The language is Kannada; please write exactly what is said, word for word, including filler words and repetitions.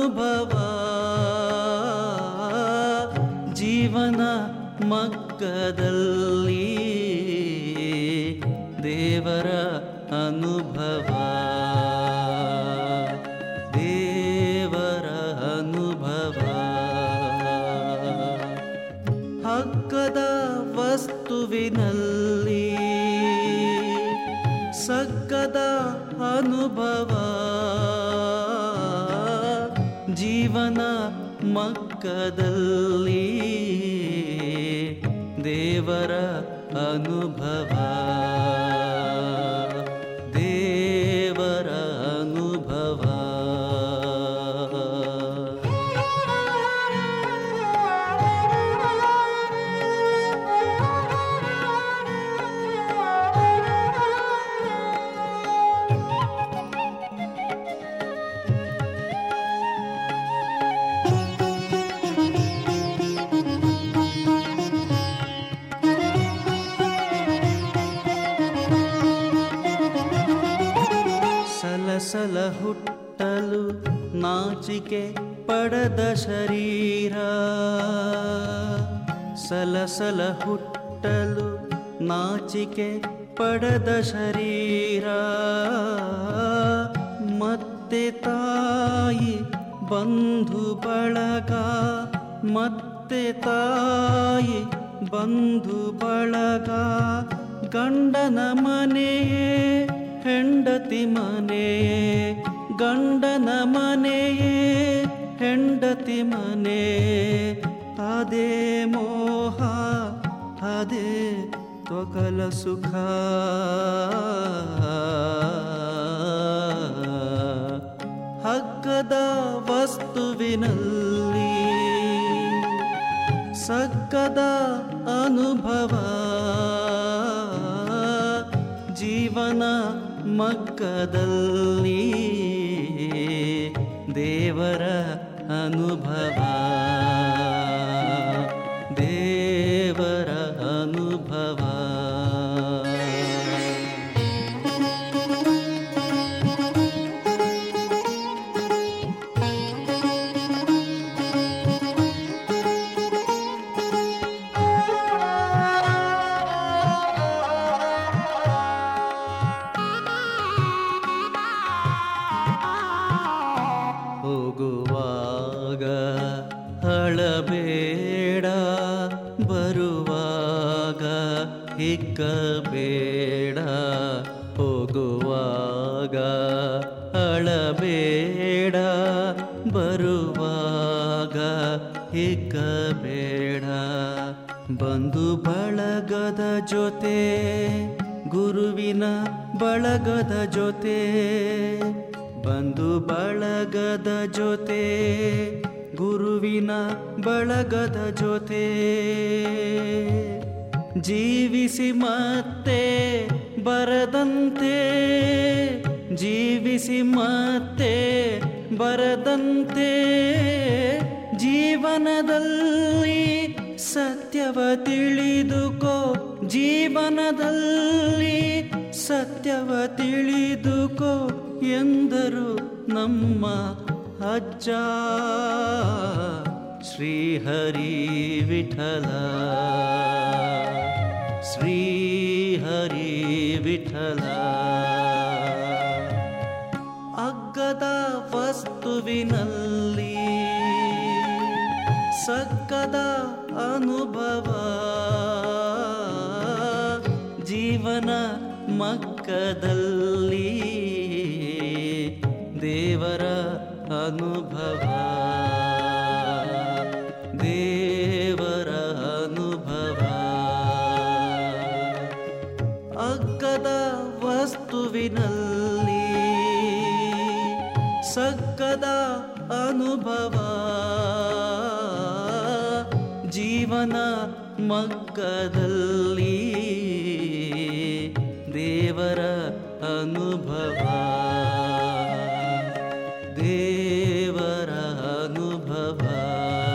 ಅನುಭವ ಜೀವನ ಮಗ್ಗದಲ್ಲಿ ದೇವರ ಅನುಭವ ದೇವರ ಅನುಭವ ಹಗ್ಗದ ವಸ್ತುವಿನಲ್ಲಿ ಸಗ್ಗದ ಅನುಭವ ಜೀವನ ಮಗ್ಗದಲ್ಲಿ ದೇವರ ಅನುಭವ ದೇವರ ಅನುಭವ ಸಲ ಹುಟ್ಟಲು ನಾಚಿಕೆ ಪಡೆದ ಶರೀರ ಸಲಸಲ ಹುಟ್ಟಲು ನಾಚಿಕೆ ಪಡೆದ ಶರೀರ ಮತ್ತೆ ತಾಯಿ ಬಂಧು ಬಳಗ ಮತ್ತೆ ತಾಯಿ ಬಂಧು ಬಳಗ ಗಂಡನ ಮನೆಯೇ ಹೆಂಡತಿ ಮನೆಯೇ ಗಂಡನ ಮನೆಯೇ ಹೆಂಡತಿ ಮನೆ ಅದೇ ಮೋಹ ಅದೇ ತೊಗಲ ಸುಖ ಹಗ್ಗದ ವಸ್ತುವಿನಲ್ಲಿ ಸಗ್ಗದ ಅನುಭವ ಜೀವನ ಮಗ್ಗದಲ್ಲಿ ದೇವರ ಅನುಭವ ದೇವರ ಅನುಭವ ಹೋಗುವಾಗ ಅಳಬೇಡ ಬರುವಾಗ ಹಿಗ್ಗಬೇಡ ಹೋಗುವಾಗ ಅಳಬೇಡ ಬರುವಾಗ ಹಿಗ್ಗಬೇಡ ಬಂಧು ಬಳಗದ ಜೊತೆ ಗುರುವಿನ ಬಳಗದ ಜೊತೆ ಬಂಧು ಬಳಗದ ಜೊತೆ ಗುರುವಿನ ಬಳಗದ ಜೊತೆ ಜೀವಿಸಿ ಮತ್ತೆ ಬರದಂತೆ ಜೀವಿಸಿ ಮತ್ತೆ ಬರದಂತೆ ಜೀವನದಲ್ಲಿ ಸತ್ಯವ ತಿಳಿದುಕೋ ಜೀವನದಲ್ಲಿ ಸತ್ಯವ ತಿಳಿದುಕೋ ಎಂದರು ನಮ್ಮ ಅಜ್ಜ ಶ್ರೀಹರಿ ವಿಠಲ ಶ್ರೀಹರಿ ವಿಠಲ ಅಗ್ಗದ ವಸ್ತುವಿನಲ್ಲಿ ಸಗ್ಗದ ಅನುಭವ ಜೀವನ ಮಗ್ಗದಲ್ಲಿ ದೇವರ ಅನುಭವ ದೇವರ ಅನುಭವ ಅಗ್ಗದ ವಸ್ತುವಿನಲ್ಲಿ ಸಗ್ಗದ ಅನುಭವ ಜೀವನ ಮಗ್ಗದಲ್ಲಿ ದೇವರ ಅನುಭವ ದೇವರ ಅನುಭವ